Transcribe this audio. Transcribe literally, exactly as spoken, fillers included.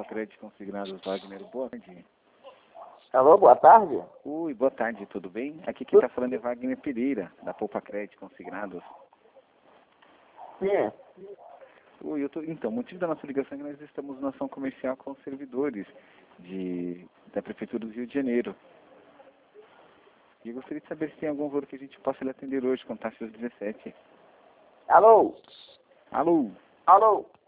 Poupa Crédito Consignados, Wagner. Boa tarde. Alô, boa tarde. Oi, boa tarde, tudo bem? Aqui quem está falando é Wagner Pereira, da Poupa Crédito Consignados. Sim. Oi, eu tô... Então, o motivo da nossa ligação é que nós estamos na ação comercial com os servidores de... da Prefeitura do Rio de Janeiro. E eu gostaria de saber se tem algum valor que a gente possa lhe atender hoje com taxas dezessete. Alô? Alô? Alô?